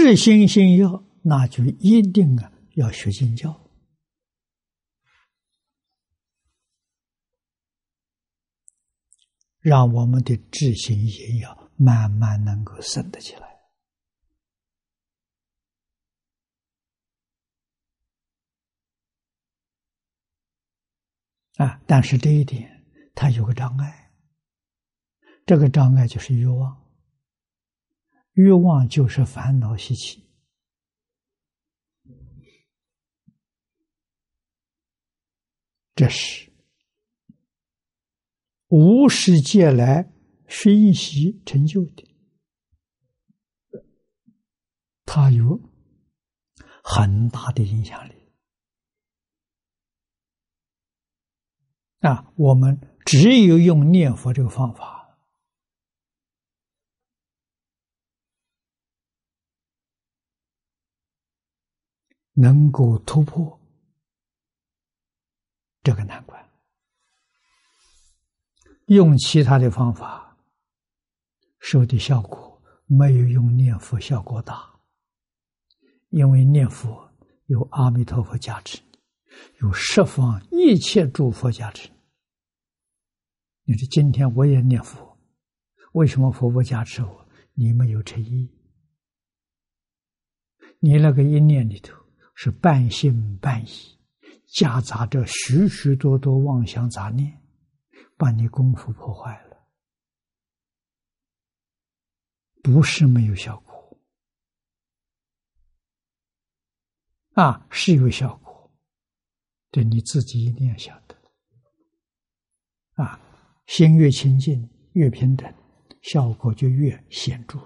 至心信要，那就一定要学经教。让我们的至心信要慢慢能够生得起来。但是这一点它有个障碍，这个障碍就是欲望。欲望就是烦恼习气。这是无始劫来熏习成就的，它有很大的影响力。我们只有用念佛这个方法，能够突破这个难关。用其他的方法收的效果没有用念佛效果大，因为念佛有阿弥陀佛加持，有十方一切诸佛加持。你说今天我也念佛，为什么佛不加持我？你没有诚意，你那个一念里头是半信半疑，夹杂着许许多多妄想杂念，把你功夫破坏了。不是没有效果，是有效果，这你自己一定要晓得。心越清净越平等，效果就越显著。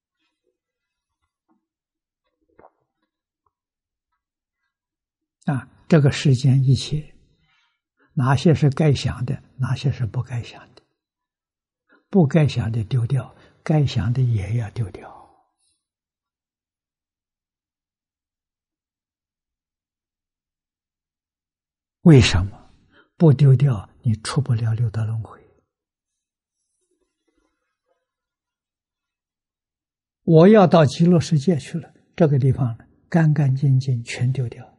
这个世间一切，哪些是该想的，哪些是不该想的，不该想的丢掉，该想的也要丢掉。为什么？不丢掉，你出不了六道轮回。我要到极乐世界去了，这个地方干干净净全丢掉，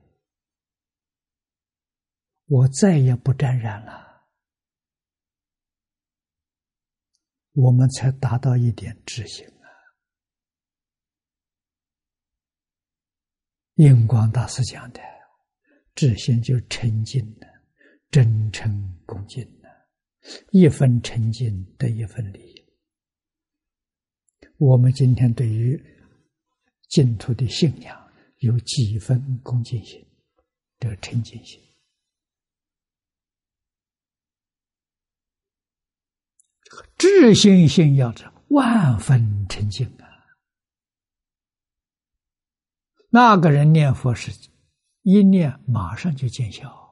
我再也不沾染了，我们才达到一点智性印光大师讲的，智性就是沉静的，真诚恭敬的，一分沉静得一分利益。我们今天对于净土的信仰有几分恭敬心，这个沉静心。这个至心信要者万分沉静那个人念佛是一念马上就见效。